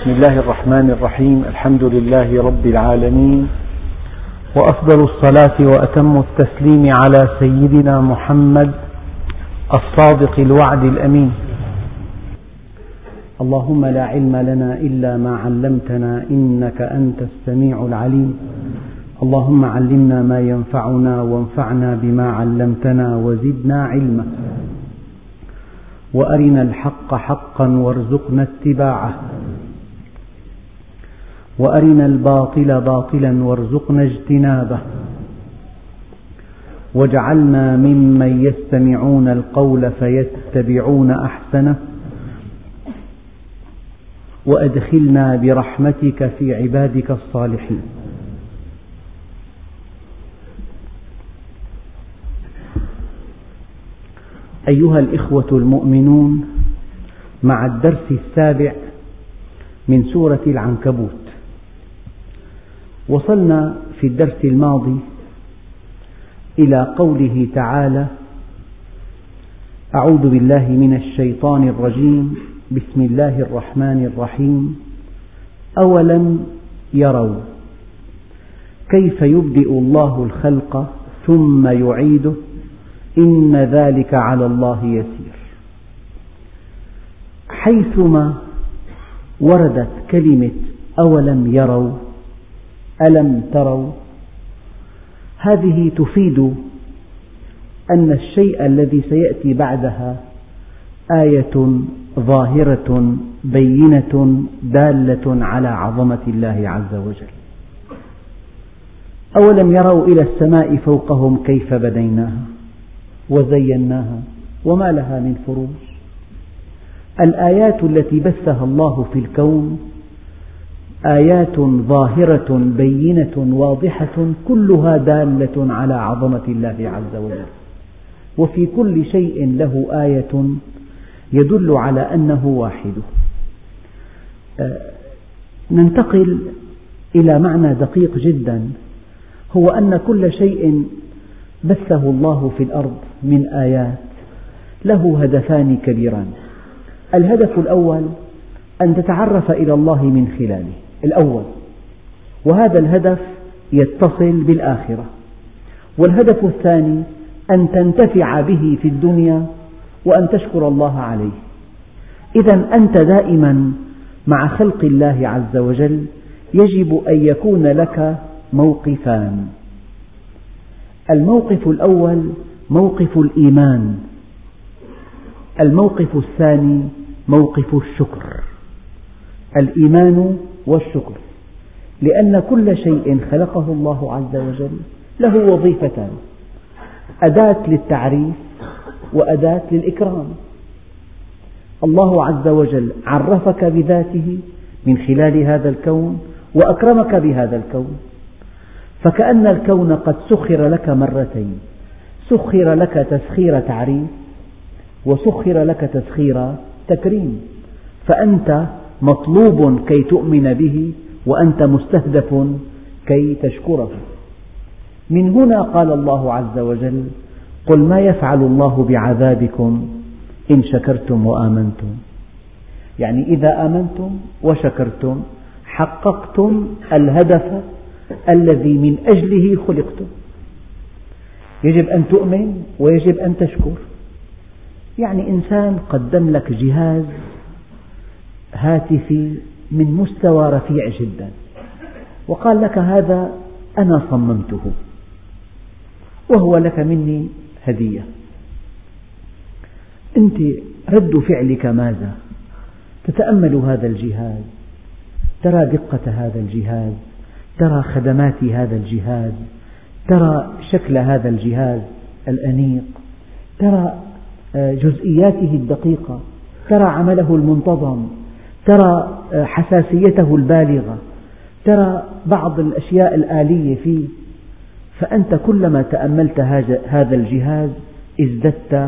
بسم الله الرحمن الرحيم. الحمد لله رب العالمين، وأفضل الصلاة وأتم التسليم على سيدنا محمد الصادق الوعد الأمين. اللهم لا علم لنا إلا ما علمتنا إنك أنت السميع العليم. اللهم علمنا ما ينفعنا وانفعنا بما علمتنا وزدنا علما، وأرنا الحق حقا وارزقنا اتباعه، وأرنا الباطل باطلا وارزقنا اجتنابه، واجعلنا ممن يستمعون القول فيتبعون أحسنه، وأدخلنا برحمتك في عبادك الصالحين. أيها الإخوة المؤمنون، مع الدرس السابع من سورة العنكبوت. وصلنا في الدرس الماضي إلى قوله تعالى: أعوذ بالله من الشيطان الرجيم، بسم الله الرحمن الرحيم. أولم يروا كيف يبدئ الله الخلق ثم يعيده إن ذلك على الله يسير. حيثما وردت كلمة أولم يروا، ألم تروا، هذه تفيد أن الشيء الذي سيأتي بعدها آية ظاهرة بينة دالة على عظمة الله عز وجل. أولم يروا إلى السماء فوقهم كيف بنيناها وزيناها وما لها من فروج. الآيات التي بثها الله في الكون آيات ظاهرة بينة واضحة، كلها دالة على عظمة الله عز وجل، وفي كل شيء له آية يدل على أنه واحد. ننتقل إلى معنى دقيق جدا، هو أن كل شيء بثه الله في الأرض من آيات له هدفان كبيران. الهدف الأول أن تتعرف إلى الله من خلاله الأول، وهذا الهدف يتصل بالآخرة. والهدف الثاني أن تنتفع به في الدنيا وأن تشكر الله عليه. إذا أنت دائما مع خلق الله عز وجل يجب أن يكون لك موقفان. الموقف الأول موقف الإيمان، الموقف الثاني موقف الشكر. الإيمان والشكر، لأن كل شيء خلقه الله عز وجل له وظيفتان: أداة للتعريف وأداة للإكرام. الله عز وجل عرفك بذاته من خلال هذا الكون وأكرمك بهذا الكون، فكأن الكون قد سخر لك مرتين: سخر لك تسخير تعريف، وسخر لك تسخير تكريم، فأنت مطلوب كي تؤمن به، وأنت مستهدف كي تشكره. من هنا قال الله عز وجل: قل ما يفعل الله بعذابكم إن شكرتم وآمنتم. يعني إذا آمنتم وشكرتم حققتم الهدف الذي من أجله خلقتم. يجب أن تؤمن ويجب أن تشكر. يعني إنسان قدم لك جهاز هاتفي من مستوى رفيع جدا وقال لك: هذا أنا صممته وهو لك مني هدية. أنت رد فعلك ماذا؟ تتأمل هذا الجهاز، ترى دقة هذا الجهاز، ترى خدمات هذا الجهاز، ترى شكل هذا الجهاز الأنيق، ترى جزئياته الدقيقة، ترى عمله المنتظم، ترى حساسيته البالغة، ترى بعض الأشياء الآلية فيه. فأنت كلما تأملت هذا الجهاز ازددت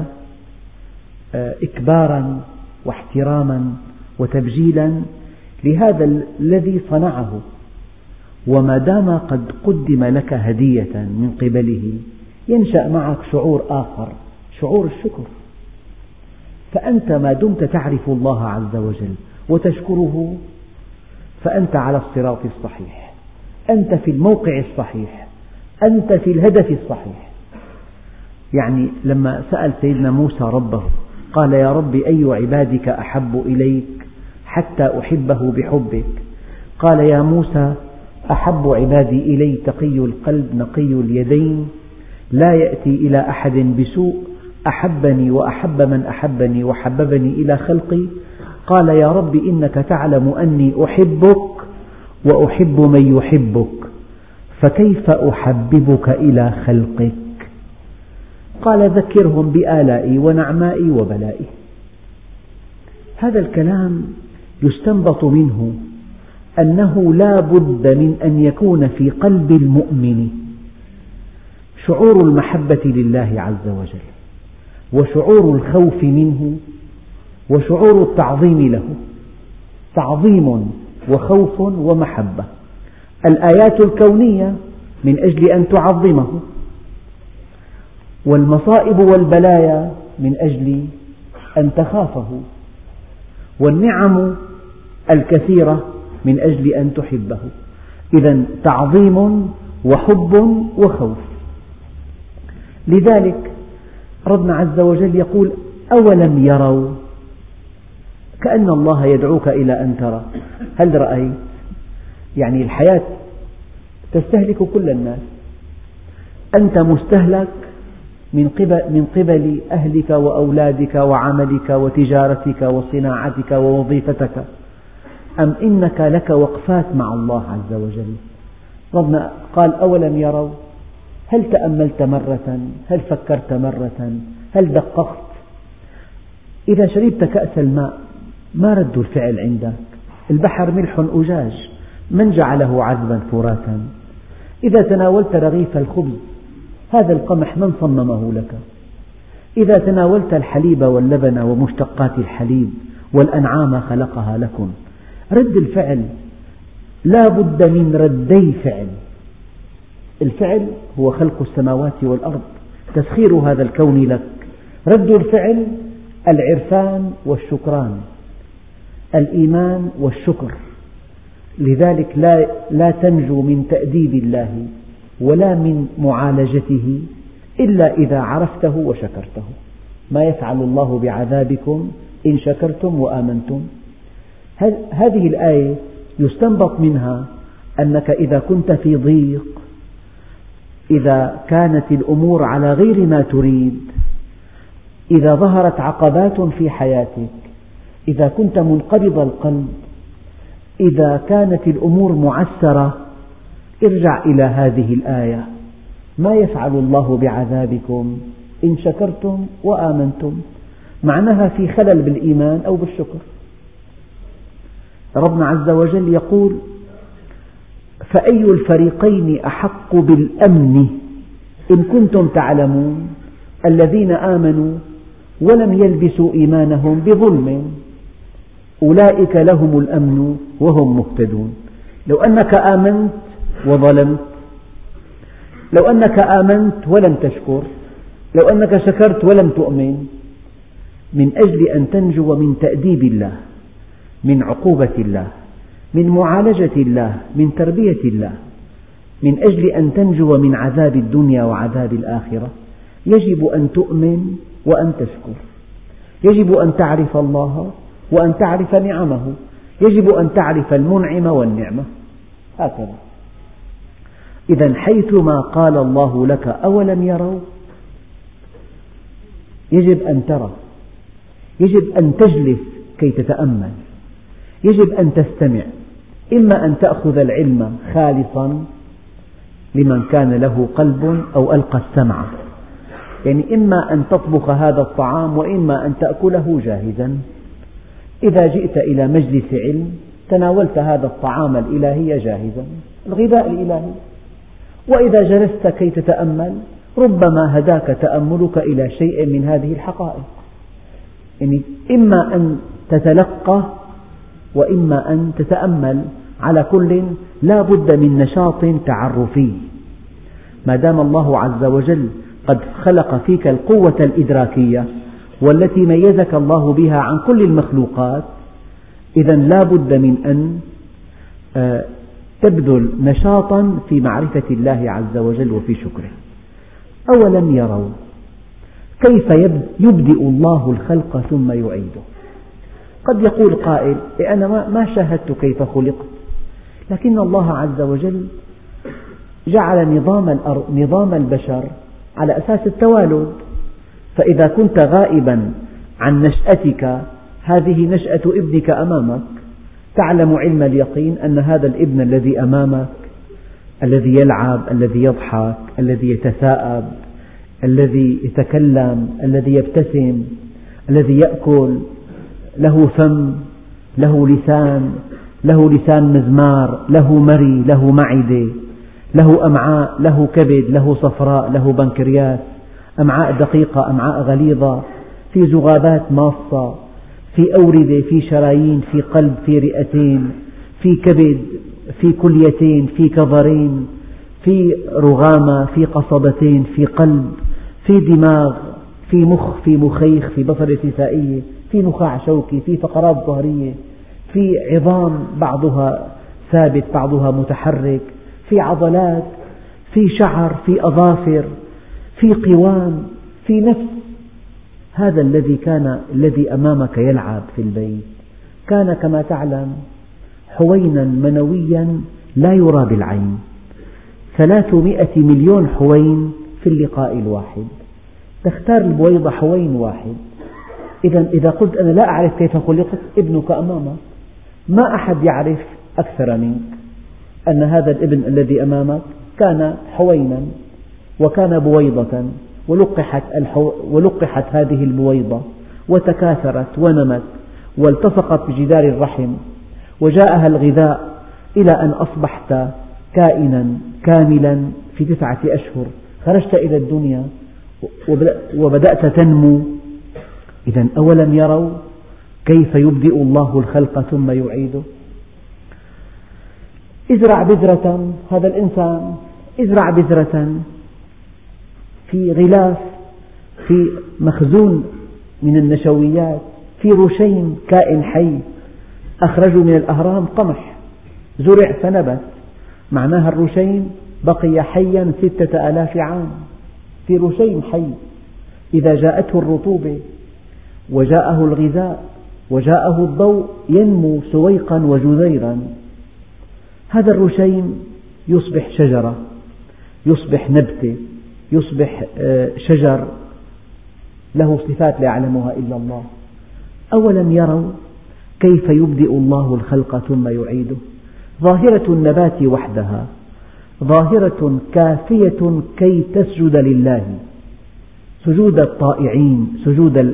إكبارا واحتراما وتبجيلا لهذا الذي صنعه. وما دام قد قدم لك هدية من قبله ينشأ معك شعور آخر، شعور الشكر. فأنت ما دمت تعرف الله عز وجل وتشكره فأنت على الصراط الصحيح، أنت في الموقع الصحيح، أنت في الهدف الصحيح. يعني لما سأل سيدنا موسى ربه قال يا رب أي عبادك أحب إليك حتى أحبه بحبك؟ قال يا موسى أحب عبادي إلي تقي القلب نقي اليدين لا يأتي إلى أحد بسوء أحبني وأحب من أحبني وحببني إلى خلقي. قال يا رب إنك تعلم أني أحبك وأحب من يحبك فكيف أحببك إلى خلقك؟ قال ذكرهم بآلائي ونعمائي وبلائي. هذا الكلام يستنبط منه أنه لا بد من أن يكون في قلب المؤمن شعور المحبة لله عز وجل، وشعور الخوف منه، وشعور التعظيم له، تعظيم وخوف ومحبة. الآيات الكونية من أجل أن تعظمه، والمصائب والبلايا من أجل أن تخافه، والنعم الكثيرة من أجل أن تحبه. إذن تعظيم وحب وخوف. لذلك ربنا عز وجل يقول أولم يروا، كأن الله يدعوك إلى أن ترى. هل رأيت؟ يعني الحياة تستهلك كل الناس، أنت مستهلك من قبل أهلك وأولادك وعملك وتجارتك وصناعتك ووظيفتك، أم إنك لك وقفات مع الله عز وجل؟ ربنا قال أولم يروا، هل تأملت مرة؟ هل فكرت مرة؟ هل دققت؟ إذا شربت كأس الماء ما رد الفعل عندك؟ البحر ملح أجاج، من جعله عذبا فراتا؟ إذا تناولت رغيف الخبز هذا القمح من صممه لك؟ إذا تناولت الحليب واللبن ومشتقات الحليب والأنعام خلقها لكم. رد الفعل لا بد من ردي فعل. الفعل هو خلق السماوات والأرض، تسخير هذا الكون لك. رد الفعل العرفان والشكران، الإيمان والشكر. لذلك لا تنجو من تأديب الله ولا من معالجته إلا إذا عرفته وشكرته. ما يفعل الله بعذابكم إن شكرتم وآمنتم. هذه الآية يستنبط منها أنك إذا كنت في ضيق، إذا كانت الأمور على غير ما تريد، إذا ظهرت عقبات في حياتك، إذا كنت منقبض القلب، إذا كانت الأمور معسرة، ارجع إلى هذه الآية: ما يفعل الله بعذابكم إن شكرتم وآمنتم. معناها في خلل بالإيمان أو بالشكر. ربنا عز وجل يقول: فأي الفريقين أحق بالأمن إن كنتم تعلمون الذين آمنوا ولم يلبسوا إيمانهم بظلم أولئك لهم الأمن وهم مهتدون. لو أنك آمنت وظلمت، لو أنك آمنت ولم تشكر، لو أنك شكرت ولم تؤمن، من أجل أن تنجو من تأديب الله، من عقوبة الله، من معالجة الله، من تربية الله، من أجل أن تنجو من عذاب الدنيا وعذاب الآخرة، يجب أن تؤمن وأن تشكر، يجب أن تعرف الله وأن تعرف نعمه، يجب أن تعرف المنعم والنعمة، هكذا. إذن حيثما قال الله لك أولم يروا، يجب أن ترى، يجب أن تجلس كي تتأمل، يجب أن تستمع. إما أن تأخذ العلم خالصا لمن كان له قلب أو ألقى السمع، يعني إما أن تطبخ هذا الطعام وإما أن تأكله جاهزا. إذا جئت إلى مجلس علم تناولت هذا الطعام الإلهي جاهزا، الغذاء الإلهي. وإذا جلست كي تتأمل ربما هداك تأملك إلى شيء من هذه الحقائق. يعني إما أن تتلقى وإما أن تتأمل، على كل لا بد من نشاط تعرفي. ما دام الله عز وجل قد خلق فيك القوة الإدراكية والتي ميزك الله بها عن كل المخلوقات، إذن لا بد من أن تبذل نشاطا في معرفة الله عز وجل وفي شكره. أولم يروا كيف يبدئ الله الخلق ثم يعيده. قد يقول قائل أنا ما شاهدت كيف خلقت، لكن الله عز وجل جعل نظام البشر على أساس التوالد، فإذا كنت غائبا عن نشأتك، هذه نشأة ابنك أمامك، تعلم علم اليقين أن هذا الابن الذي أمامك، الذي يلعب، الذي يضحك، الذي يتثاءب، الذي يتكلم، الذي يبتسم، الذي يأكل، له فم، له لسان مزمار، له مري، له معدة، له أمعاء، له كبد، له صفراء، له بنكرياس، أمعاء دقيقة، أمعاء غليظة، في ذغابات ماصة، في أوردة، في شرايين، في قلب، في رئتين، في كبد، في كليتين، في كظرين، في رغامة، في قصبتين، في قلب، في دماغ، في مخ، في مخيخ، في بصرة سيسائية، في نخاع شوكي، في فقرات ظهرية، في عظام بعضها ثابت بعضها متحرك، في عضلات، في شعر، في أظافر، في قوام، في نفس. هذا الذي أمامك يلعب في البيت كان كما تعلم حوينا منويا لا يرى بالعين، 300 مليون حوين في اللقاء الواحد. تختار البويضة حوين واحد. إذا قلت أنا لا أعرف كيف خلقت، ابنك أمامك، ما أحد يعرف أكثر منك أن هذا الابن الذي أمامك كان حوينا وكان بويضة، ولقحت هذه البويضة وتكاثرت ونمت والتصقت بجدار الرحم وجاءها الغذاء إلى أن أصبحت كائنا كاملا في 9 أشهر، خرجت إلى الدنيا وبدأت تنمو. إذن أولم يروا كيف يبدئ الله الخلق ثم يعيده. ازرع بذرة، هذا الإنسان ازرع بذرة في غلاف، في مخزون من النشويات، في رشيم كائن حي أخرجوا من الأهرام قمح، زرع فنبت، معناها الرشيم بقي حيا 6000 عام، في رشيم حي. إذا جاءته الرطوبة وجاءه الغذاء وجاءه الضوء ينمو سويقا وجذيرا. هذا الرشيم يصبح شجرة، يصبح نبتة، يصبح شجر له صفات لا يعلمها إلا الله. أولم يروا كيف يبدئ الله الخلق ثم يعيده. ظاهرة النبات وحدها ظاهرة كافية كي تسجد لله، سجود الطائعين، سجود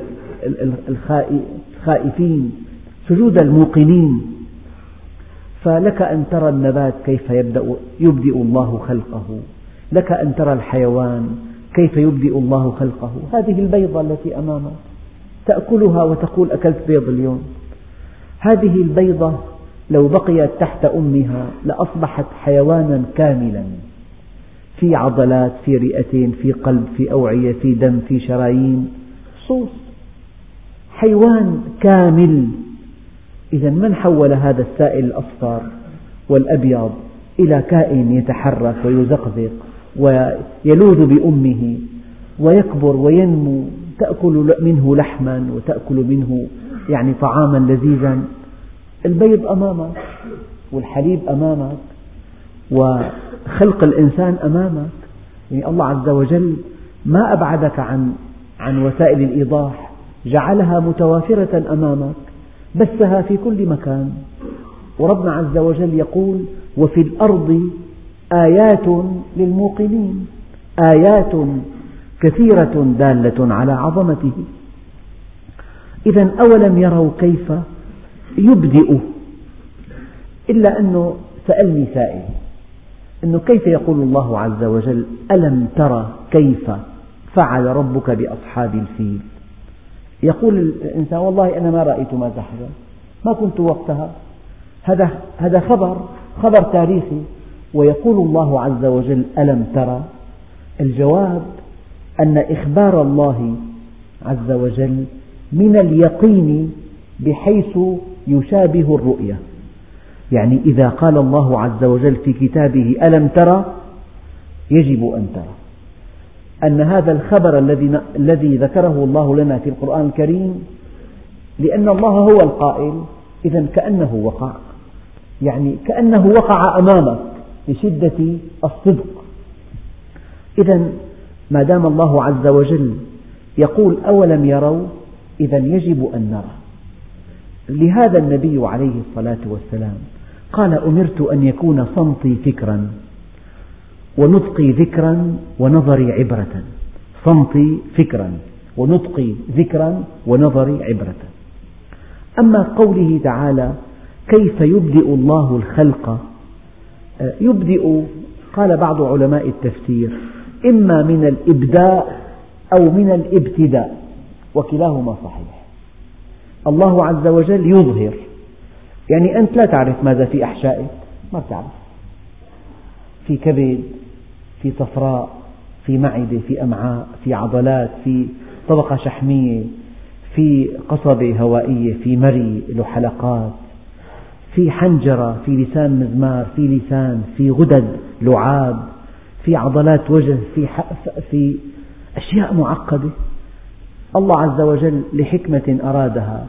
الخائفين، سجود الموقنين. فلك أن ترى النبات كيف يبدئ الله خلقه، لك أن ترى الحيوان كيف يبدئ الله خلقه. هذه البيضة التي أمامك تأكلها وتقول أكلت بيض اليوم. هذه البيضة لو بقيت تحت أمها لأصبحت حيوانا كاملا، في عضلات، في رئتين، في قلب، في أوعية، في دم، في شرايين، صوص، حيوان كامل. إذا من حول هذا السائل الأصفر والأبيض إلى كائن يتحرك ويزقزق ويلوذ بأمه ويكبر وينمو، تأكل منه لحما وتأكل منه طعاما لذيذا. البيض أمامك والحليب أمامك وخلق الإنسان أمامك. الله عز وجل ما أبعدك عن وسائل الإيضاح، جعلها متوافرة أمامك، بثها في كل مكان. وربنا عز وجل يقول وفي الأرض آيات للموقنين، آيات كثيرة دالة على عظمته. إذا أولم يروا كيف يبدئ. إلا أنه سألني سائل أنه كيف يقول الله عز وجل ألم ترى كيف فعل ربك بأصحاب الفيل. يقول الإنسان والله أنا ما رأيت ما تحدث، ما كنت وقتها، هذا خبر تاريخي. ويقول الله عز وجل ألم ترى. الجواب أن إخبار الله عز وجل من اليقين بحيث يشابه الرؤية. يعني إذا قال الله عز وجل في كتابه ألم ترى، يجب أن ترى أن هذا الخبر الذي ذكره الله لنا في القرآن الكريم، لأن الله هو القائل، إذا كأنه وقع، يعني كأنه وقع أمامك لشدة الصدق. إذا ما دام الله عز وجل يقول أولم يروا، إذا يجب أن نرى. لهذا النبي عليه الصلاة والسلام قال أمرت أن يكون صمتي فكرا ونطقي ذكرا ونظري عبرة. صمتي فكرا ونطقي ذكرا ونظري عبرة. أما قوله تعالى كيف يبدئ الله الخلق، يبدئ قال بعض علماء التفسير إما من الإبداء أو من الابتداء، وكلاهما صحيح. الله عز وجل يظهر، يعني أنت لا تعرف ماذا في أحشائك، ما تعرف، في كبد، في صفراء، في معدة، في أمعاء، في عضلات، في طبقة شحمية، في قصبة هوائية، في مري له حلقات، في حنجرة، في لسان مزمار، في لسان، في غدد، لعاب، في عضلات وجه، في أشياء معقدة. الله عز وجل لحكمة أرادها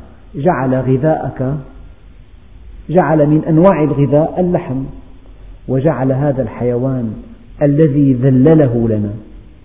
جعل من أنواع الغذاء اللحم، وجعل هذا الحيوان الذي ذلله لنا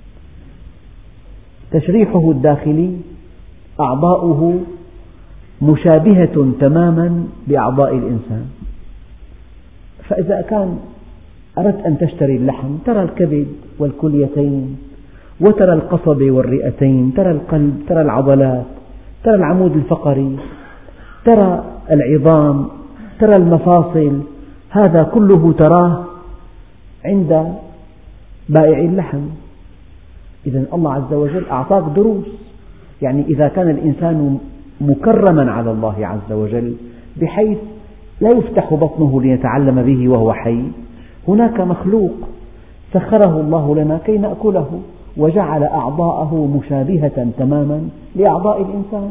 تشريحه الداخلي أعضاؤه مشابهة تماما بأعضاء الإنسان. فإذا كان أردت أن تشتري اللحم ترى الكبد والكليتين، وترى القصبة والرئتين، ترى القلب، ترى العضلات، ترى العمود الفقري، ترى العظام، ترى المفاصل، هذا كله تراه عند بائع اللحم. إذن الله عز وجل أعطاك دروس. يعني إذا كان الإنسان مكرما على الله عز وجل بحيث لا يفتح بطنه ليتعلم به وهو حي، هناك مخلوق سخره الله لنا كي نأكله، وجعل أعضاءه مشابهة تماما لأعضاء الإنسان.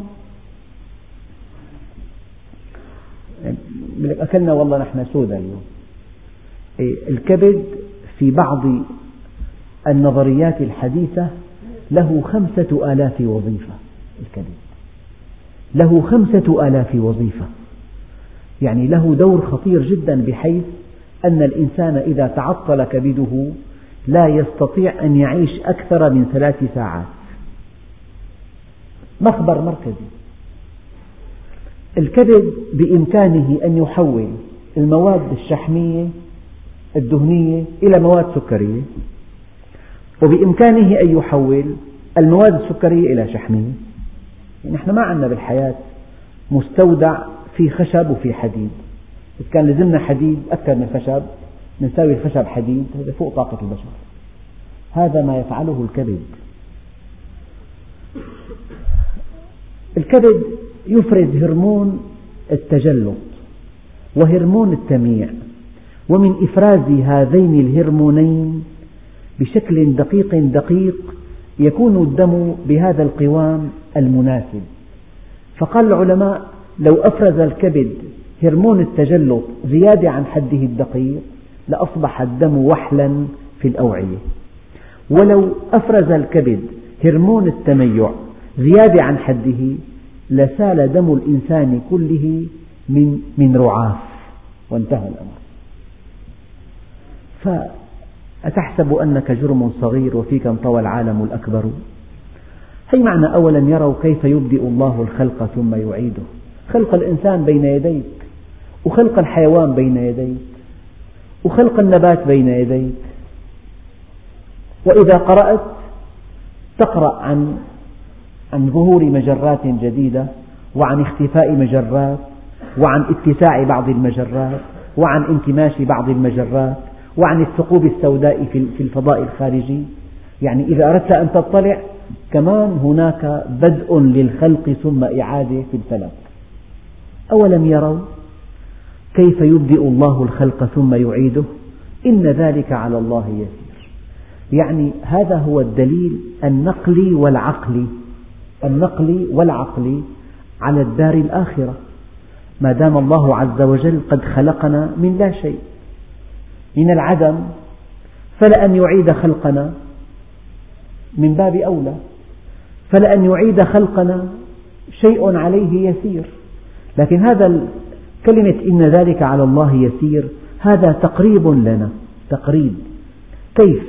أكلنا والله نحن سودا اليوم. الكبد في بعض النظريات الحديثة له 5000 وظيفة. الكبد له 5000 وظيفة، يعني له دور خطير جدا، بحيث أن الإنسان إذا تعطل كبده لا يستطيع أن يعيش أكثر من 3 ساعات. مخبر مركزي. الكبد بإمكانه أن يحول المواد الشحمية الدهنية إلى مواد سكرية، وبإمكانه أن يحول المواد السكرية إلى شحمية. نحن ما عندنا بالحياة مستودع في خشب وفي حديد. إذا كان لزمنا حديد أكثر من خشب نساوي الخشب حديد، هذا فوق طاقة البشر. هذا ما يفعله الكبد. الكبد يفرز هرمون التجلط وهرمون التمييع، ومن إفراز هذين الهرمونين بشكل دقيق يكون الدم بهذا القوام المناسب. فقال العلماء لو أفرز الكبد هرمون التجلط زيادة عن حده الدقيق لأصبح الدم وحلا في الأوعية، ولو أفرز الكبد هرمون التميع زيادة عن حده لسال دم الإنسان كله من رعاف، وانتهى الأمر. فأتحسب أنك جرم صغير وفيك انطوى العالم الأكبر. هي معنى أولم يروا كيف يبدئ الله الخلق ثم يعيده. خلق الإنسان بين يديك، وخلق الحيوان بين يديك، وخلق النبات بين يديك. وإذا قرأت تقرأ عن ظهور مجرات جديدة، وعن اختفاء مجرات، وعن اتساع بعض المجرات، وعن انكماش بعض المجرات، وعن الثقوب السوداء في الفضاء الخارجي. يعني إذا أردت أن تطلع كمان هناك بدء للخلق ثم إعادة في الفلك. أولم يروا كيف يبدئ الله الخلق ثم يعيده إن ذلك على الله يسير. يعني هذا هو الدليل النقلي والعقلي على الدار الآخرة. ما دام الله عز وجل قد خلقنا من لا شيء، من العدم، فلأن يعيد خلقنا من باب أولى، فلأن يعيد خلقنا شيء عليه يسير. لكن هذا كلمة إن ذلك على الله يسير هذا تقريب لنا، تقريب. كيف؟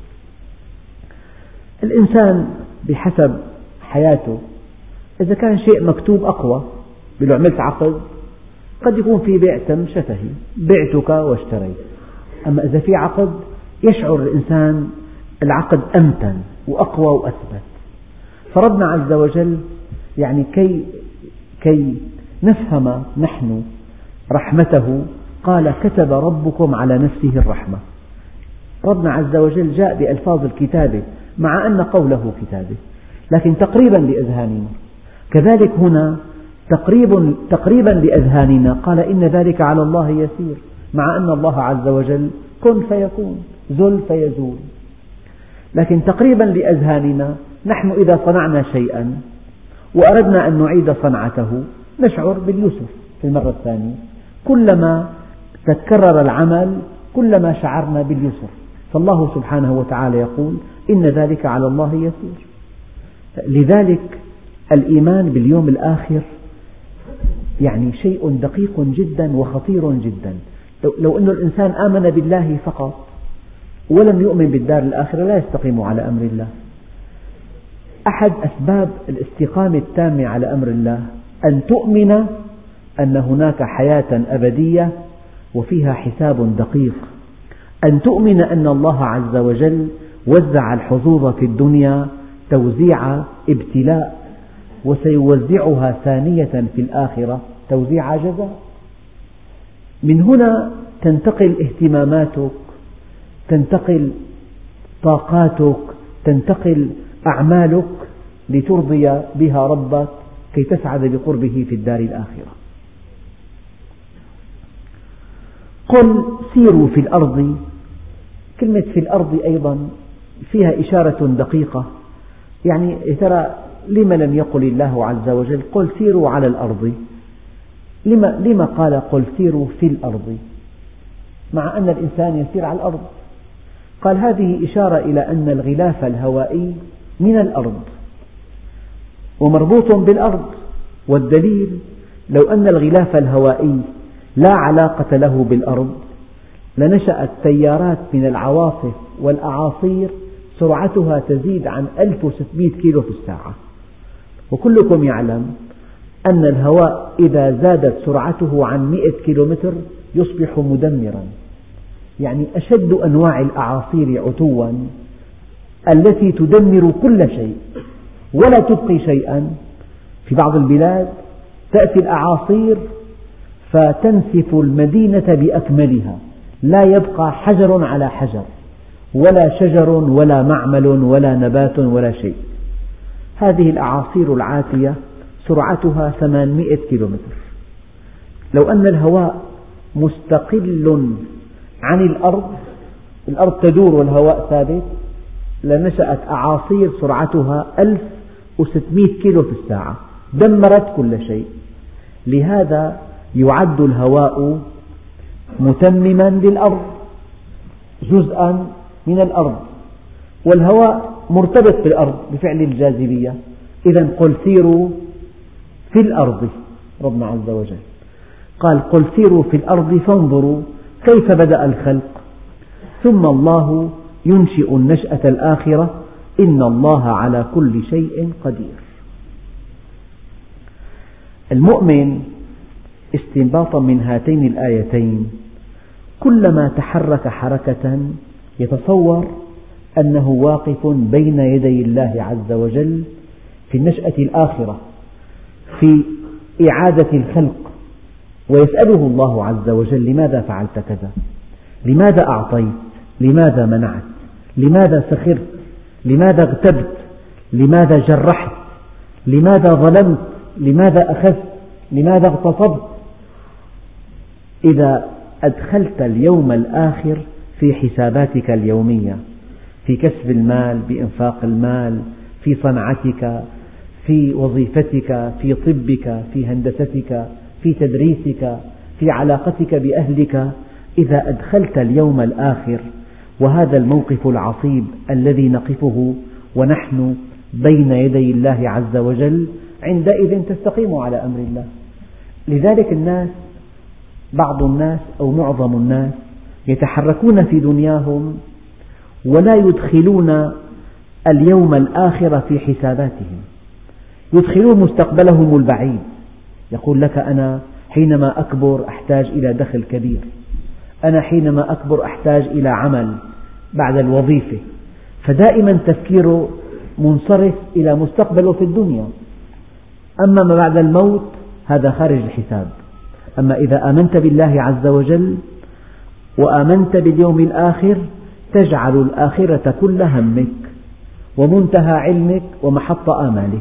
الإنسان بحسب حياته إذا كان شيء مكتوب أقوى، لو عملت عقد قد يكون في بيع تم شفهي، بعتك واشتريت. أما إذا في عقد يشعر الإنسان العقد أمتن وأقوى وأثبت. فربنا عز وجل يعني كي نفهم نحن رحمته قال كتب ربكم على نفسه الرحمة. ربنا عز وجل جاء بألفاظ الكتابة مع أن قوله كتابة، لكن تقريبا لأذهاننا. كذلك هنا تقريبا لأذهاننا قال إن ذلك على الله يسير، مع أن الله عز وجل كن فيكون، زل فيزول. لكن تقريبا لأذهاننا نحن إذا صنعنا شيئا وأردنا أن نعيد صنعته نشعر باليسر في المرة الثانية، كلما تكرر العمل كلما شعرنا باليسر. فالله سبحانه وتعالى يقول إن ذلك على الله يسير. لذلك الإيمان باليوم الآخر يعني شيء دقيق جدا وخطير جدا. لو أن الإنسان آمن بالله فقط ولم يؤمن بالدار الآخرة لا يستقيم على أمر الله. أحد أسباب الاستقامة التامة على أمر الله أن تؤمن أن هناك حياة أبدية وفيها حساب دقيق، أن تؤمن أن الله عز وجل وزع الحظوظ في الدنيا توزيع ابتلاء، وسيوزعها ثانية في الآخرة توزيع جزاء. من هنا تنتقل اهتماماتك، تنتقل طاقاتك، تنتقل أعمالك لترضي بها ربك كي تسعد بقربه في الدار الآخرة. قل سيروا في الأرض. كلمة في الأرض أيضا فيها إشارة دقيقة، يعني ترى لما لم يقل الله عز وجل قل سيروا على الأرض؟ لما قال قل سيروا في الأرض مع أن الإنسان يسير على الأرض؟ قال هذه إشارة إلى أن الغلاف الهوائي من الأرض ومربوط بالأرض، والدليل لو أن الغلاف الهوائي لا علاقة له بالأرض لنشأت تيارات من العواصف والأعاصير سرعتها تزيد عن 1600 كيلو في الساعة. وكلكم يعلم أن الهواء إذا زادت سرعته عن 100 كيلومتر يصبح مدمرا، يعني أشد أنواع الأعاصير عتوا التي تدمر كل شيء ولا تبقي شيئا. في بعض البلاد تأتي الأعاصير فتنسف المدينة بأكملها، لا يبقى حجر على حجر ولا شجر ولا معمل ولا نبات ولا شيء. هذه الأعاصير العاتية سرعتها 800 كيلومتر. لو أن الهواء مستقل عن الأرض تدور والهواء ثابت لنشأت أعاصير سرعتها 1600 كيلو في الساعة دمرت كل شيء. لهذا يعد الهواء متمما للأرض، جزءا من الأرض، والهواء مرتبط بالأرض بفعل الجاذبية. إذا قل سيروا في الأرض. ربنا عز وجل قال قل سيروا في الأرض فانظروا كيف بدأ الخلق ثم الله ينشئ النشأة الآخرة إن الله على كل شيء قدير. المؤمن استنباطا من هاتين الآيتين كلما تحرك حركة يتصور أنه واقف بين يدي الله عز وجل في النشأة الآخرة في إعادة الخلق، ويسأله الله عز وجل لماذا فعلت كذا؟ لماذا أعطيت؟ لماذا منعت؟ لماذا سخرت؟ لماذا اغتبت؟ لماذا جرحت؟ لماذا ظلمت؟ لماذا أخذت؟ لماذا اغتصبت؟ إذا أدخلت اليوم الآخر في حساباتك اليومية، في كسب المال، بإنفاق المال، في صنعتك، في وظيفتك، في طبك، في هندستك، في تدريسك، في علاقتك بأهلك، إذا أدخلت اليوم الآخر وهذا الموقف العصيب الذي نقفه ونحن بين يدي الله عز وجل، عندئذ تستقيم على أمر الله. لذلك بعض الناس أو معظم الناس يتحركون في دنياهم ولا يدخلون اليوم الآخر في حساباتهم، يدخلون مستقبلهم البعيد. يقول لك: أنا حينما أكبر أحتاج إلى دخل كبير، أنا حينما أكبر أحتاج إلى عمل بعد الوظيفة، فدائما تفكيره منصرف إلى مستقبله في الدنيا. أما ما بعد الموت هذا خارج الحساب. أما إذا آمنت بالله عز وجل وآمنت باليوم الآخر تجعل الآخرة كل همك ومنتهى علمك ومحط آمالك.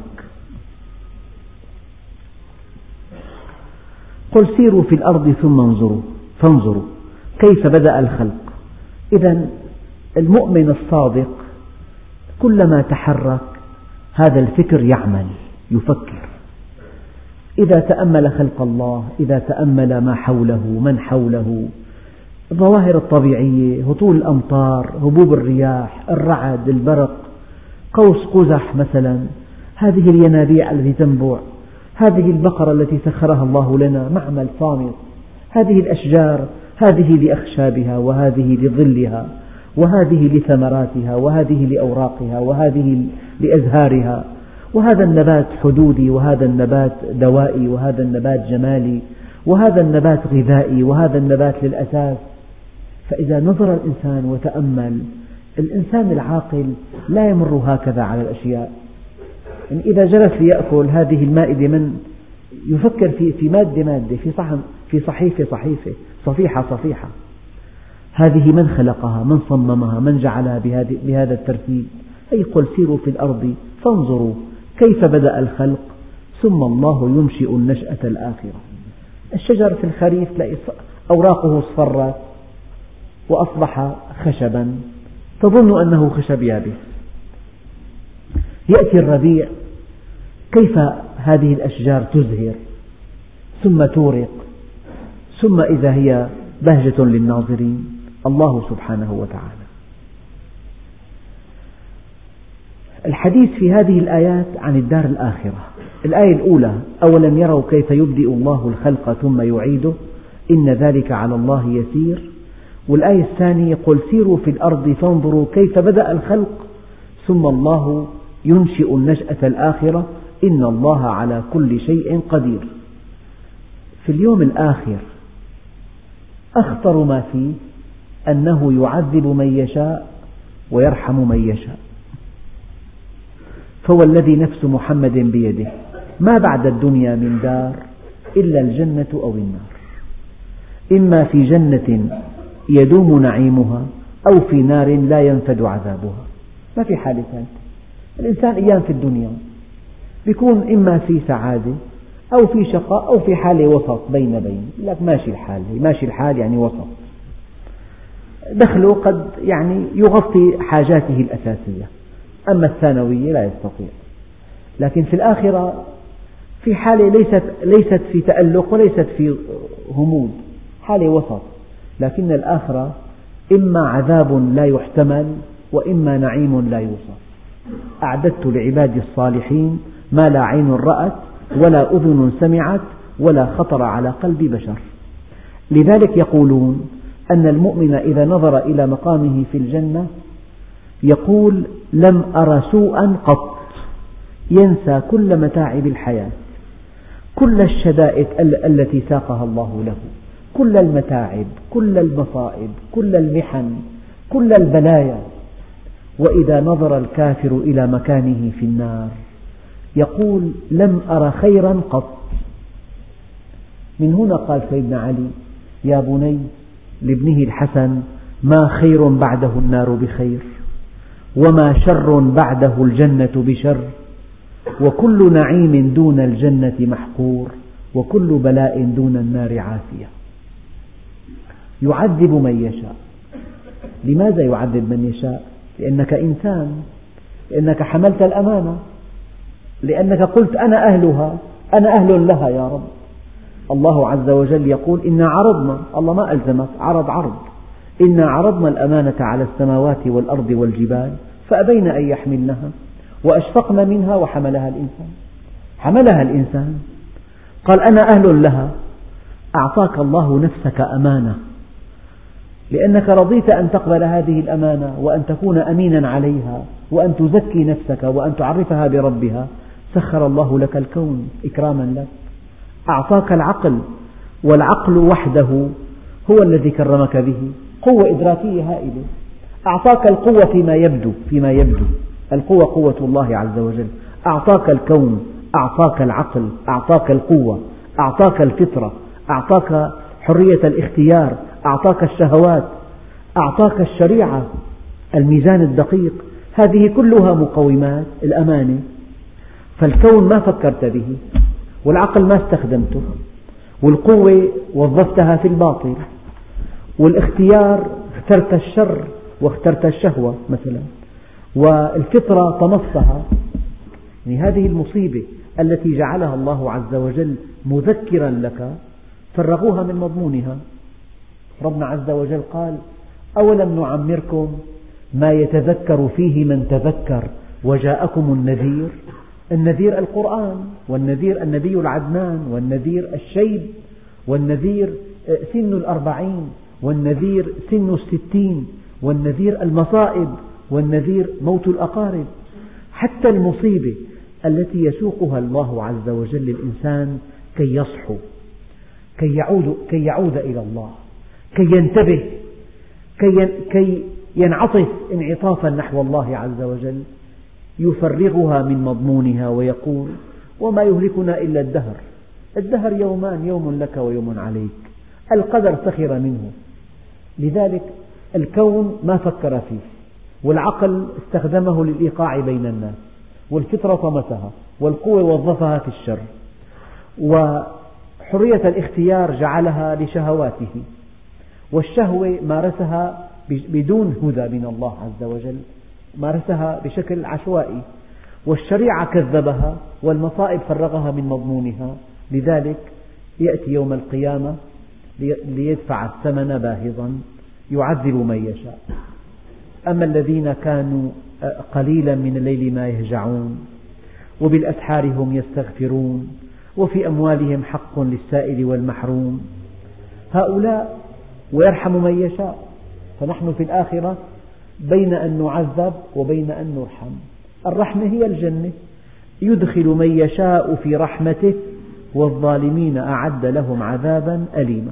قل سيروا في الأرض ثم فانظروا كيف بدأ الخلق. إذا المؤمن الصادق كلما تحرك هذا الفكر يعمل، يفكر. إذا تأمل خلق الله، إذا تأمل ما حوله، من حوله، الظواهر الطبيعية، هطول الأمطار، هبوب الرياح، الرعد، البرق، قوس قزح مثلا، هذه الينابيع التي تنبع، هذه البقرة التي سخرها الله لنا، معمل صامت، هذه الأشجار، هذه لأخشابها وهذه لظلها وهذه لثمراتها وهذه لأوراقها وهذه لأزهارها، وهذا النبات حدودي وهذا النبات دوائي وهذا النبات جمالي وهذا النبات غذائي وهذا النبات للأساس. فإذا نظر الإنسان وتأمل، الإنسان العاقل لا يمر هكذا على الأشياء. يعني إذا جلس ليأكل هذه المائدة، من يفكر في مادة، في صحيفة، صفيحة، هذه من خلقها، من صممها، من جعلها بهذا الترتيب. أي قل سيروا في الأرض فانظروا كيف بدأ الخلق ثم الله ينشئ النشأة الآخرة. الشجر في الخريف تلاقي أوراقه اصفرت وأصبح خشبا، تظن أنه خشب يابس. يأتي الربيع، كيف هذه الأشجار تزهر ثم تورق ثم إذا هي بهجة للناظرين. الله سبحانه وتعالى. الحديث في هذه الآيات عن الدار الآخرة. الآية الأولى: أولم يروا كيف يبدئ الله الخلق ثم يعيده إن ذلك على الله يسير. والآية الثانية: قل سيروا في الأرض فانظروا كيف بدأ الخلق ثم الله ينشئ النشأة الآخرة إن الله على كل شيء قدير. في اليوم الآخر أخطر ما فيه أنه يعذب من يشاء ويرحم من يشاء. فهو الذي نفس محمد بيده، ما بعد الدنيا من دار إلا الجنة أو النار، إما في جنة يدوم نعيمها أو في نار لا ينفد عذابها. ما في حالة ثالثة. الإنسان أيام في الدنيا يكون إما في سعادة أو في شقاء أو في حالة وسط بين، لك ماشي الحال يعني وسط، دخله قد يعني يغطي حاجاته الأساسية، أما الثانوية لا يستطيع. لكن في الآخرة في حالة ليست في تألق وليست في همود، حالة وسط. لكن الآخرة إما عذاب لا يحتمل وإما نعيم لا يوصف. أعددت لعبادي الصالحين ما لا عين رأت ولا أذن سمعت ولا خطر على قلب بشر. لذلك يقولون أن المؤمن إذا نظر إلى مقامه في الجنة يقول: لم أر سوءا قط، ينسى كل متاعب الحياة، كل الشدائد التي ساقها الله له، كل المتاعب، كل المصائب، كل المحن، كل البلايا. وإذا نظر الكافر إلى مكانه في النار يقول: لم أر خيرا قط. من هنا قال سيدنا علي: يا بني لابنه الحسن: ما خير بعده النار بخير، وما شر بعده الجنة بشر، وكل نعيم دون الجنة محقور، وكل بلاء دون النار عافية. يعذب من يشاء. لماذا يعذب من يشاء؟ لأنك إنسان، لأنك حملت الأمانة، لأنك قلت أنا أهلها، أنا أهل لها يا رب. الله عز وجل يقول إنا عرضنا، الله ما ألزمك، عرض إنا عرضنا الأمانة على السماوات والأرض والجبال فأبين أن يحملنها وأشفقن منها حملها الإنسان قال أنا أهل لها. أعطاك الله نفسك أمانة لأنك رضيت أن تقبل هذه الأمانة وأن تكون أمينا عليها وأن تزكي نفسك وأن تعرفها بربها، سخر الله لك الكون إكراما لك. أعطاك العقل، والعقل وحده هو الذي كرمك به، قوة إدراكية هائلة. أعطاك القوة فيما يبدو القوة قوة الله عز وجل. أعطاك الكون، أعطاك العقل، أعطاك القوة، أعطاك الفطرة، أعطاك حرية الاختيار، أعطاك الشهوات، أعطاك الشريعة، الميزان الدقيق، هذه كلها مقومات الأمانة. فالكون ما فكرت به، والعقل ما استخدمته، والقوة وظفتها في الباطل، والاختيار اخترت الشر واخترت الشهوة مثلا، والفطرة طمستها. يعني هذه المصيبة التي جعلها الله عز وجل مذكرا لك فرغوها من مضمونها. ربنا عز وجل قال أولم نعمركم ما يتذكر فيه من تذكر وجاءكم النذير. النذير القرآن، والنذير النبي العدنان، والنذير الشيب، والنذير سن 40، والنذير سن 60، والنذير المصائب، والنذير موت الأقارب. حتى المصيبة التي يسوقها الله عز وجل للإنسان كي يصحو، كي يعود إلى الله، كي ينتبه، كي ينعطف انعطافا نحو الله عز وجل، يفرغها من مضمونها ويقول وما يهلكنا إلا الدهر يومان، يوم لك ويوم عليك. القدر سخر منه. لذلك الكون ما فكر فيه، والعقل استخدمه للإيقاع بين الناس، والفطرة طمسها، والقوة وظفها في الشر، وحرية الاختيار جعلها لشهواته، والشهوة مارسها بدون هدى من الله عز وجل، مارسها بشكل عشوائي، والشريعة كذبها، والمصائب فرغها من مضمونها. لذلك يأتي يوم القيامة ليدفع الثمن باهظا، يعذب من يشاء. أما الذين كانوا قليلا من الليل ما يهجعون وبالأسحار هم يستغفرون وفي أموالهم حق للسائل والمحروم، هؤلاء ويرحم من يشاء. فنحن في الآخرة بين أن نعذب وبين أن نرحم. الرحمة هي الجنة، يدخل من يشاء في رحمته والظالمين أعد لهم عذابا أليما.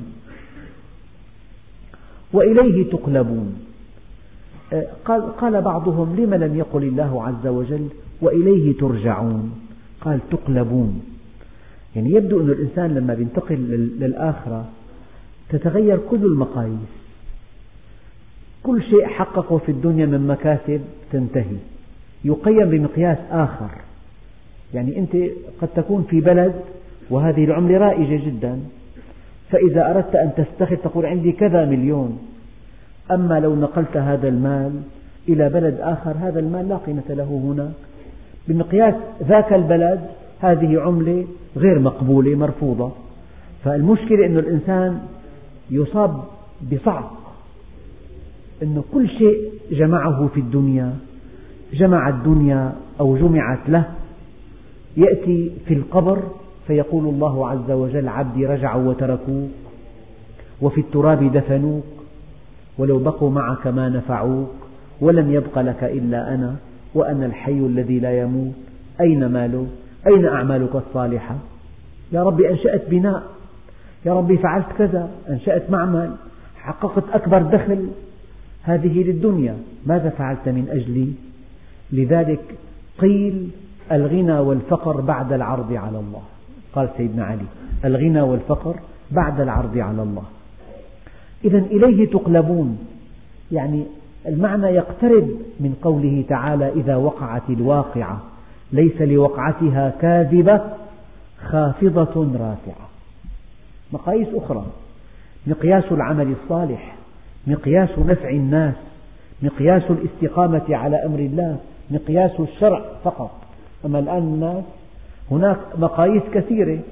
وإليه تقلبون. قال بعضهم لم لم يقل الله عز وجل وإليه ترجعون، قال تقلبون. يعني يبدو أن الإنسان لما ينتقل للآخرة تتغير كل المقاييس، كل شيء حققه في الدنيا من مكاسب تنتهي، يقيم بمقياس آخر. يعني أنت قد تكون في بلد وهذه العملة رائجة جدا، فإذا أردت أن تستخدم تقول عندي كذا مليون. أما لو نقلت هذا المال إلى بلد آخر هذا المال لا قيمة له هناك، بمقياس ذاك البلد هذه عملة غير مقبولة مرفوضة. فالمشكلة أن الإنسان يصاب بصعق، أنه كل شيء جمعه في الدنيا، جمع الدنيا أو جمعت له، يأتي في القبر فيقول الله عز وجل عبدي رجعوا وتركوك وفي التراب دفنوك ولو بقوا معك ما نفعوك ولم يبق لك إلا أنا وأنا الحي الذي لا يموت أين مالك؟ أين أعمالك الصالحة؟ يا ربي أنشأت بناء، يا ربي فعلت كذا، أنشأت معمل، حققت أكبر دخل، هذه للدنيا، ماذا فعلت من أجلي؟ لذلك قيل الغنى والفقر بعد العرض على الله. قال سيدنا علي الغنى والفقر بعد العرض على الله. إذا إليه تقلبون، يعني المعنى يقترب من قوله تعالى إذا وقعت الواقعة ليس لوقعتها كاذبة خافضة رافعة. مقاييس أخرى، مقياس العمل الصالح، مقياس نفع الناس، مقياس الاستقامة على أمر الله، مقياس الشرع فقط. أما الآن الناس هناك مقاييس كثيرة،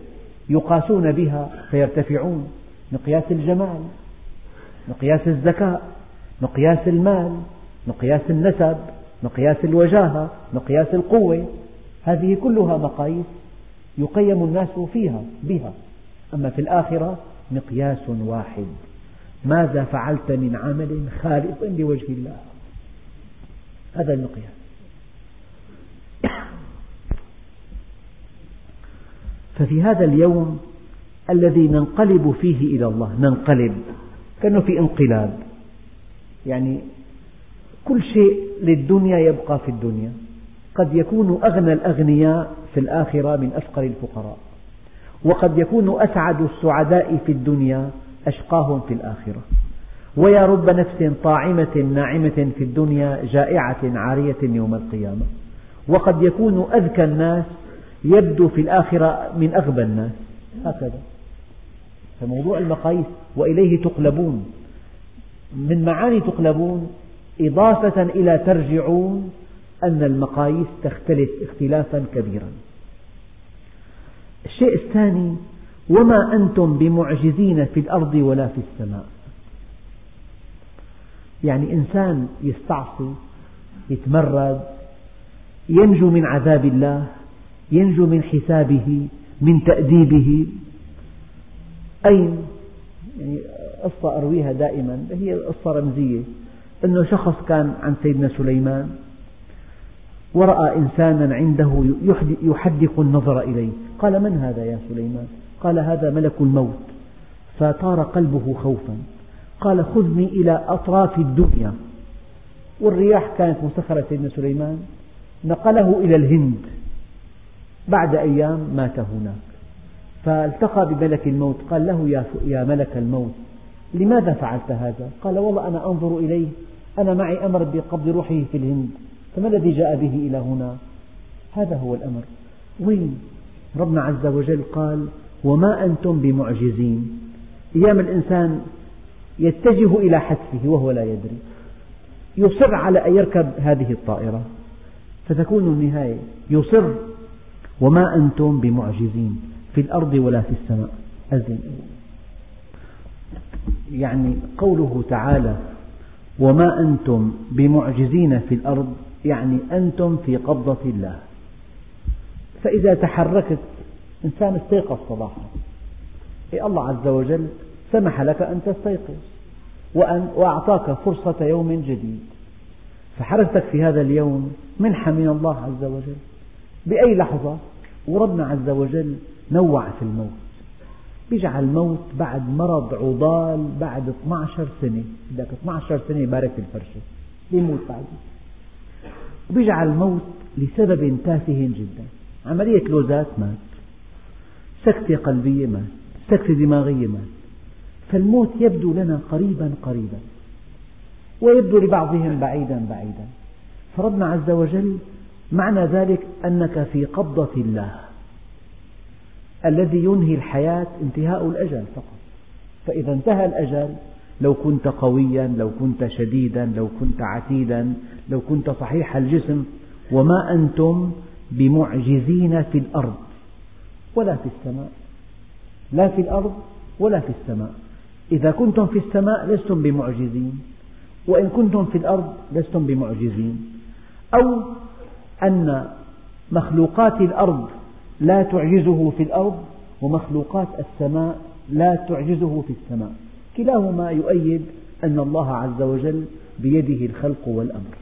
يقاسون بها فيرتفعون، مقياس الجمال، مقياس الذكاء، مقياس المال، مقياس النسب، مقياس الوجاهة، مقياس القوة، هذه كلها مقاييس يقيم الناس بها. أما في الآخرة مقياس واحد: ماذا فعلت من عمل خالص لوجه الله، هذا المقياس. ففي هذا اليوم الذي ننقلب فيه إلى الله، ننقلب كأنه في انقلاب، يعني كل شيء للدنيا يبقى في الدنيا. قد يكون أغنى الأغنياء في الآخرة من أفقر الفقراء، وقد يكون أسعد السعداء في الدنيا أشقاهم في الآخرة، ويا رب نفس طاعمة ناعمة في الدنيا جائعة عارية يوم القيامة. وقد يكون أذكى الناس يبدو في الآخرة من أغبى الناس، هكذا. فموضوع المقاييس وإليه تقلبون، من معاني تقلبون إضافة إلى ترجعون أن المقاييس تختلف اختلافا كبيرا. الشيء الثاني: وما أنتم بمعجزين في الأرض ولا في السماء. يعني إنسان يستعصي، يتمرد، ينجو من عذاب الله، ينجو من حسابه، من تأديبه. أين؟ يعني قصة أرويها دائما، هي قصة رمزية، أنه شخص كان عند سيدنا سليمان ورأى إنسانا عنده يحدق النظر إليه، قال: من هذا يا سليمان؟ قال: هذا ملك الموت. فطار قلبه خوفا، قال: خذني إلى أطراف الدنيا. والرياح كانت مسخرة سيدنا سليمان، نقله إلى الهند. بعد أيام مات هناك، فالتقى بملك الموت، قال له: يا ملك الموت، لماذا فعلت هذا؟ قال: والله أنا أنظر إليه، أنا معي أمر بقبض روحه في الهند، فما الذي جاء به إلى هنا؟ هذا هو الأمر. وين؟ ربنا عز وجل قال: وما أنتم بمعجزين. أيام الإنسان يتجه إلى حتفه وهو لا يدري، يصر على أن يركب هذه الطائرة فتكون النهاية، يصر. وما أنتم بمعجزين في الأرض ولا في السماء. يعني قوله تعالى: وما أنتم بمعجزين في الأرض، يعني أنتم في قبضة الله. فإذا تحركت، إنسان استيقظ صباحا، الله عز وجل سمح لك أن تستيقظ وأعطاك فرصة يوم جديد، فحركتك في هذا اليوم منحة من الله عز وجل بأي لحظة. وربنا عز وجل نوع في الموت، بيجعل الموت بعد مرض عضال بعد 12 سنة، بدك 12 سنة بارك الفرشة يموت بعد، وبيجعل الموت لسبب تافه جدا، عملية لوزات مات، سكتة قلبية مات، سكتة دماغية مات. فالموت يبدو لنا قريبا قريبا، ويبدو لبعضهم بعيدا بعيدا. فربنا عز وجل معنى ذلك أنك في قبضة الله الذي ينهي الحياة انتهاء الأجل فقط. فإذا انتهى الأجل، لو كنت قويا، لو كنت شديدا، لو كنت عتيدا، لو كنت صحيح الجسم، وما أنتم بمعجزين في الأرض ولا في السماء. لا في الأرض ولا في السماء. إذا كنتم في السماء لستم بمعجزين، وإن كنتم في الأرض لستم بمعجزين. أو أن مخلوقات الأرض لا تعجزه في الأرض، ومخلوقات السماء لا تعجزه في السماء، كلاهما يؤيد أن الله عز وجل بيده الخلق والأمر.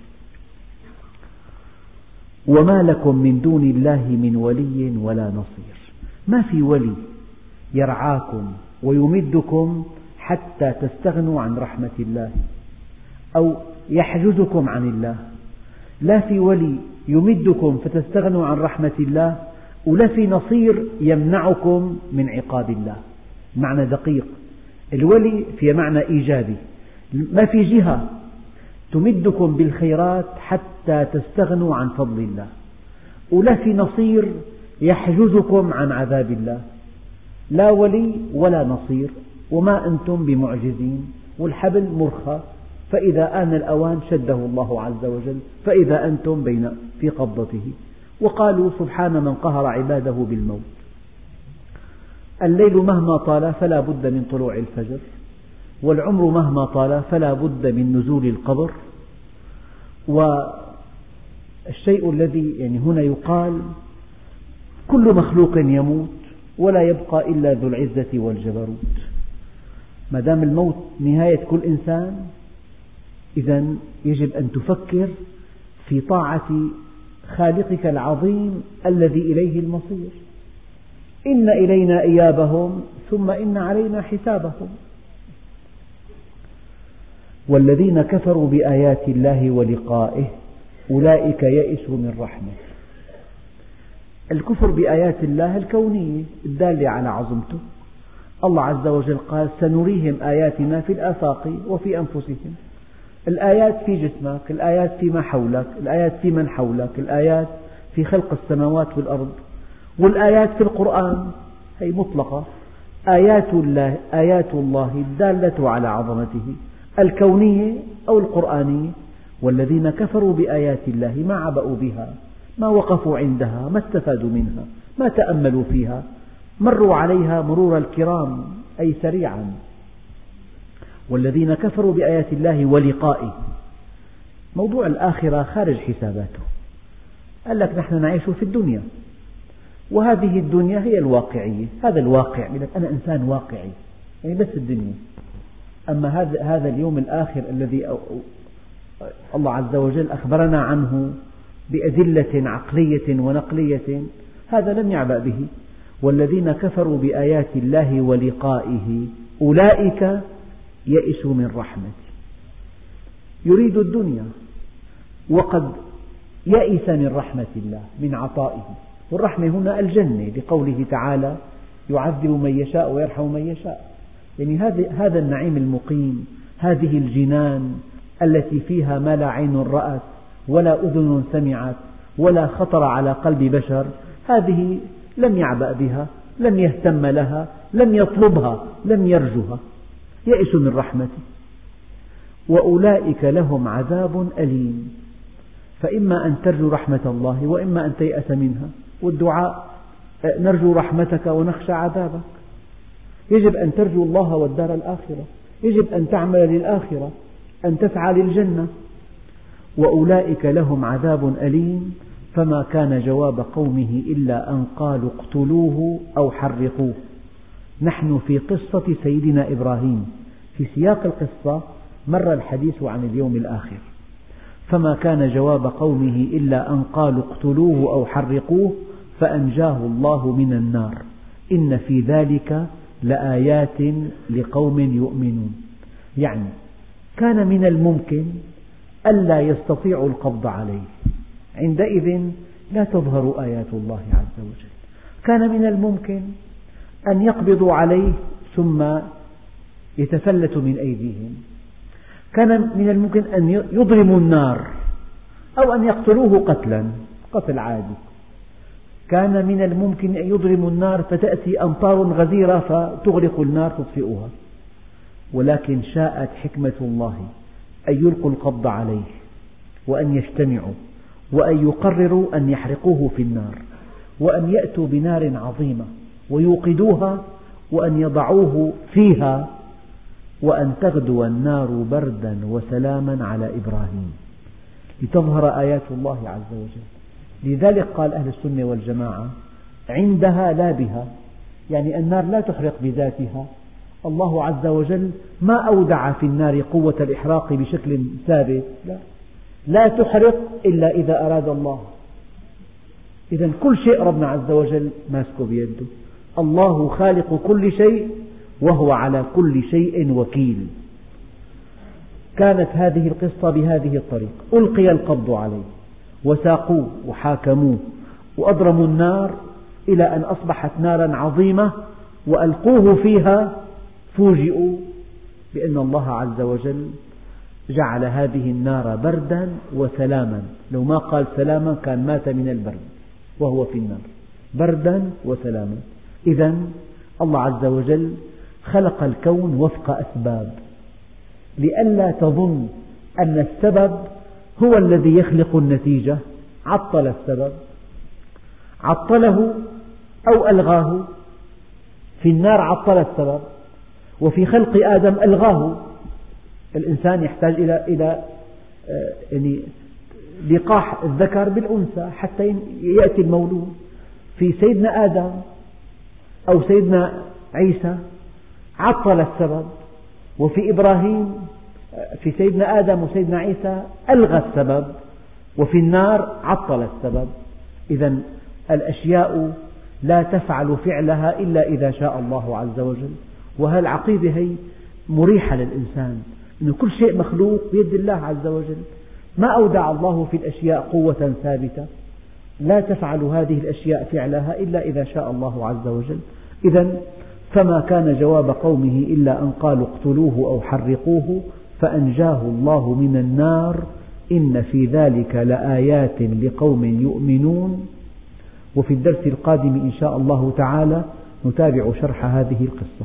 وما لكم من دون الله من ولي ولا نصير. ما في ولي يرعاكم ويمدكم حتى تستغنوا عن رحمة الله أو يحجزكم عن الله. لا في ولي يمدكم فتستغنوا عن رحمة الله، ولا في نصير يمنعكم من عقاب الله. معنى دقيق، الولي في معنى إيجابي، ما في جهة تمدكم بالخيرات حتى تستغنوا عن فضل الله، ولا في نصير يحجزكم عن عذاب الله. لا ولي ولا نصير، وما أنتم بمعجزين، والحبل مرخى، فإذا آن الأوان شده الله عز وجل، فإذا أنتم في قبضته. وقالوا: سبحان من قهر عباده بالموت. الليل مهما طال فلا بد من طلوع الفجر، والعمر مهما طال فلا بد من نزول القبر. والشيء الذي هنا يقال كل مخلوق يموت ولا يبقى إلا ذو العزة والجبروت. ما دام الموت نهاية كل إنسان، إذن يجب أن تفكر في طاعة خالقك العظيم الذي إليه المصير. إن إلينا إيابهم ثم إن علينا حسابهم. والذين كفروا بآيات الله ولقائه أولئك يئسوا من رحمته. الكفر بآيات الله الكونية الدالة على عظمته. الله عز وجل قال سنريهم آياتنا في الآفاق وفي أنفسهم. الآيات في جسمك، الآيات فيما حولك، الآيات في من حولك، الآيات في خلق السماوات والأرض، والآيات في القرآن هي مطلقة. آيات الله الدالة على عظمته الكونية أو القرآنية. والذين كفروا بآيات الله ما عبأوا بها، ما وقفوا عندها، ما استفادوا منها، ما تأملوا فيها، مروا عليها مرور الكرام أي سريعا. والذين كفروا بآيات الله ولقائه، موضوع الآخرة خارج حساباته. قال لك نحن نعيش في الدنيا، وهذه الدنيا هي الواقعية، هذا الواقع. يقول لك أنا إنسان واقعي، بس الدنيا. أما هذا اليوم الآخر الذي الله عز وجل أخبرنا عنه بأدلة عقلية ونقلية، هذا لم يعبأ به. والذين كفروا بآيات الله ولقائه أولئك يئسوا من رحمته. يريد الدنيا وقد يئس من رحمة الله، من عطائه. والرحمة هنا الجنة، لقوله تعالى يعذب من يشاء ويرحم من يشاء. هذا النعيم المقيم، هذه الجنان التي فيها ما لا عين رأت ولا أذن سمعت ولا خطر على قلب بشر، هذه لم يعبأ بها، لم يهتم لها، لم يطلبها، لم يرجها. يئس من رحمته. وأولئك لهم عذاب أليم. فإما أن ترجو رحمة الله وإما أن تيأس منها. والدعاء نرجو رحمتك ونخشى عذابك. يجب أن ترجو الله والدار الآخرة، يجب أن تعمل للآخرة، أن تسعى للجنة. وأولئك لهم عذاب أليم. فما كان جواب قومه إلا أن قالوا اقتلوه أو حرقوه. نحن في قصة سيدنا إبراهيم، في سياق القصة مر الحديث عن اليوم الآخر. فما كان جواب قومه إلا أن قالوا اقتلوه أو حرقوه فأنجاه الله من النار. إن في ذلك لآيات لقوم يؤمنون. يعني كان من الممكن ألا يستطيعوا القبض عليه، عندئذ لا تظهر آيات الله عز وجل. كان من الممكن أن يقبضوا عليه ثم يتفلت من أيديهم. كان من الممكن أن يضرموا النار أو أن يقتلوه قتل عادي. كان من الممكن أن يضرموا النار فتأتي أمطار غزيرة فتغرق النار تطفئها. ولكن شاءت حكمة الله أن يلقوا القبض عليه وأن يجتمعوا وأن يقرروا أن يحرقوه في النار، وأن يأتوا بنار عظيمة ويوقدوها وأن يضعوه فيها، وأن تغدو النار بردا وسلاما على إبراهيم، لتظهر آيات الله عز وجل. لذلك قال أهل السنة والجماعة عندها لا بها، يعني النار لا تحرق بذاتها. الله عز وجل ما أودع في النار قوة الإحراق بشكل ثابت، لا تحرق إلا إذا أراد الله. إذن كل شيء ربنا عز وجل ماسكه بيده. الله خالق كل شيء وهو على كل شيء وكيل. كانت هذه القصة بهذه الطريقة: ألقي القبض عليه وساقوه وحاكموه وأضرموا النار إلى أن أصبحت نارا عظيمة، وألقوه فيها فوجئوا بأن الله عز وجل جعل هذه النار بردا وسلاما. لو ما قال سلاما كان مات من البرد وهو في النار. بردا وسلاما. إذن الله عز وجل خلق الكون وفق أسباب، لئلا تظن أن السبب هو الذي يخلق النتيجة. عطل السبب، عطله أو ألغاه. في النار عطل السبب، وفي خلق آدم ألغاه. الإنسان يحتاج إلى يعني لقاح الذكر بالأنثى حتى يأتي المولود. في سيدنا آدم أو سيدنا عيسى عطل السبب، وفي إبراهيم في سيدنا آدم وسيدنا عيسى ألغى السبب، وفي النار عطل السبب. إذا الأشياء لا تفعل فعلها إلا إذا شاء الله عز وجل. وهالعقيدة هي مريحة للإنسان، أن كل شيء مخلوق بيد الله عز وجل. ما أودع الله في الأشياء قوة ثابتة، لا تفعل هذه الأشياء فعلها إلا إذا شاء الله عز وجل. إذا فما كان جواب قومه إلا أن قالوا اقتلوه أو حرقوه فأنجاه الله من النار إن في ذلك لآيات لقوم يؤمنون. وفي الدرس القادم إن شاء الله تعالى نتابع شرح هذه القصة.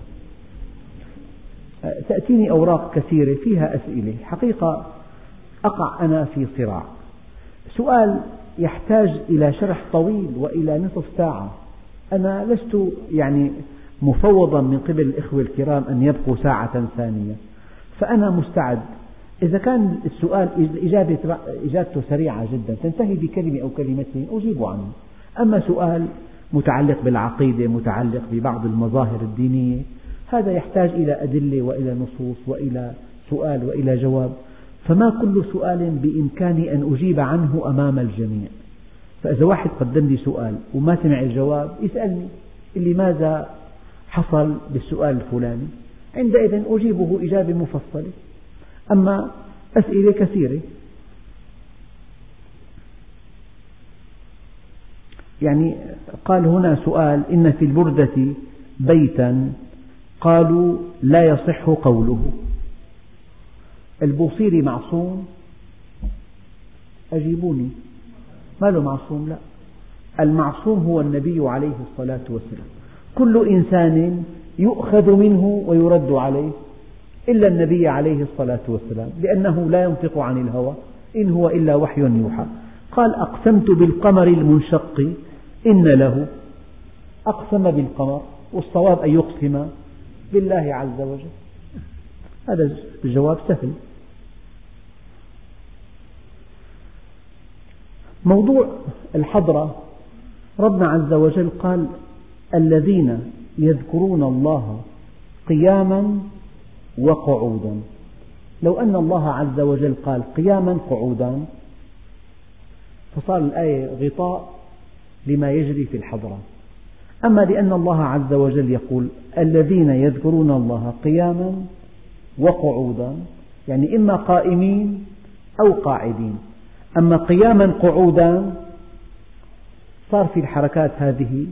تأتيني أوراق كثيرة فيها أسئلة، حقيقة أقع أنا في صراع. سؤال يحتاج إلى شرح طويل وإلى نصف ساعة، أنا لست مفوضا من قبل الإخوة الكرام أن يبقوا ساعة ثانية، فأنا مستعد إذا كان السؤال إجابته سريعة جدا تنتهي بكلمة أو كلمتين أجيب عنه. أما سؤال متعلق بالعقيدة، متعلق ببعض المظاهر الدينية، هذا يحتاج إلى أدلة وإلى نصوص وإلى سؤال وإلى جواب، فما كل سؤال بإمكاني أن أجيب عنه أمام الجميع. فإذا واحد قدم لي سؤال وما سمع الجواب يسألني لماذا حصل بالسؤال الفلاني، عندئذ أجيبه إجابة مفصلة. أما أسئلة كثيرة، قال هنا سؤال: إن في البردة بيتا قالوا لا يصح قوله، البوصيري معصوم؟ أجيبوني، ما له معصوم؟ لا، المعصوم هو النبي عليه الصلاة والسلام. كل إنسان يؤخذ منه ويرد عليه إلا النبي عليه الصلاة والسلام، لأنه لا ينطق عن الهوى إن هو إلا وحي يوحى. قال: أقسمت بالقمر المنشق إن له، أقسم بالقمر، والصواب أن يقسم بالله عز وجل. هذا الجواب سهل. موضوع الحضرة، ربنا عز وجل قال: الذين يذكرون الله قياما وقعودا. لو أن الله عز وجل قال قياما قعودا فصار الآية غطاء لما يجري في الحضرة. أما لأن الله عز وجل يقول الذين يذكرون الله قياما وقعودا، يعني إما قائمين أو قاعدين. أما قياما قعودا صار في الحركات هذه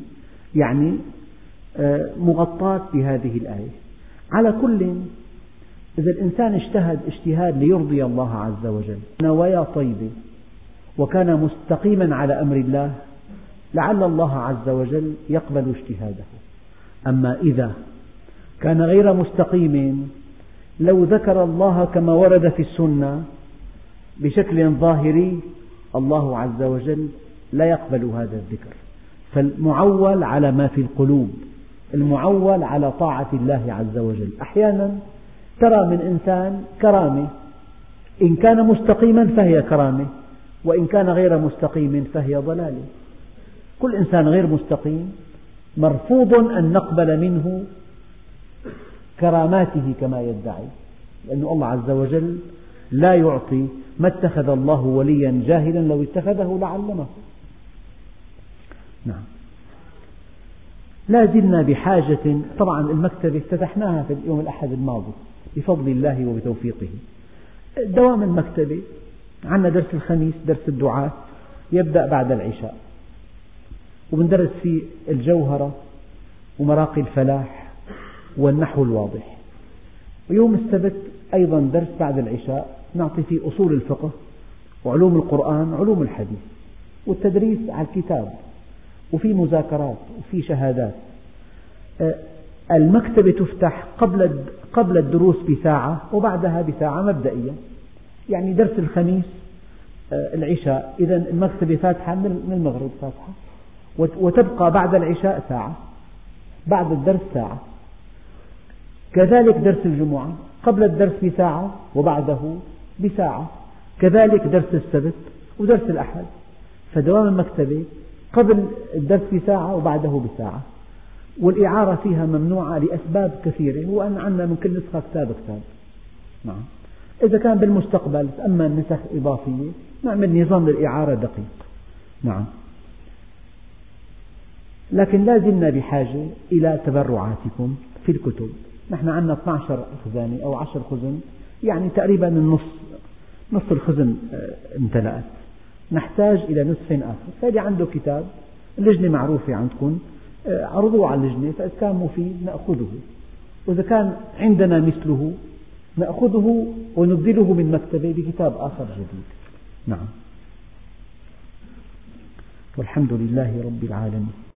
مغطاة بهذه الآية. على كل، إذا الإنسان اجتهد اجتهاد ليرضي الله عز وجل، نوايا طيبة، وكان مستقيما على أمر الله، لعل الله عز وجل يقبل اجتهاده. أما إذا كان غير مستقيم، لو ذكر الله كما ورد في السنة بشكل ظاهري، الله عز وجل لا يقبل هذا الذكر. فالمعول على ما في القلوب، المعول على طاعة الله عز وجل. أحيانا ترى من إنسان كرامة، إن كان مستقيما فهي كرامة، وإن كان غير مستقيم فهي ضلالة. كل إنسان غير مستقيم مرفوض أن نقبل منه كراماته كما يدعي، لأن الله عز وجل لا يعطي. ما اتخذ الله وليا جاهلا، لو اتخذه لعلمه. نعم. لا زلنا بحاجة، طبعا المكتبة افتتحناها في يوم الأحد الماضي بفضل الله وبتوفيقه. دوام المكتبة، عندنا درس الخميس، درس الدعاة يبدأ بعد العشاء، وبندرس فيه الجوهرة ومراقي الفلاح والنحو الواضح. ويوم السبت أيضا درس بعد العشاء نعطي فيه أصول الفقه وعلوم القرآن وعلوم الحديث، والتدريس على الكتاب، وفي مذاكرات وفي شهادات. المكتبة تفتح قبل الدروس بساعة وبعدها بساعة مبدئيا، يعني درس الخميس العشاء، إذا المكتبة فاتحة من المغرب فاتحة، وتبقى بعد العشاء ساعة. بعد الدرس ساعة. كذلك درس الجمعة قبل الدرس بساعة وبعده بساعة، كذلك درس السبت ودرس الأحد. فدوام المكتبة قبل الدرس بساعة وبعده بساعة. والإعارة فيها ممنوعة لأسباب كثيرة، هو أن عندنا من كل نسخة كتاب. نعم. إذا كان بالمستقبل تأمل نسخ إضافية نعمل نظام للإعارة دقيق. نعم. لكن لا زلنا بحاجة إلى تبرعاتكم في الكتب. نحن عندنا 12 خزانة أو 10 خزن، يعني تقريبا نصف الخزن امتلأت، نحتاج إلى نصف آخر. فاللي عنده كتاب، اللجنة معروفة عندكم، عرضوه على اللجنة، فإذا كان مفيد نأخذه، وإذا كان عندنا مثله نأخذه ونبدله من مكتبة بكتاب آخر جديد. نعم. والحمد لله رب العالمين.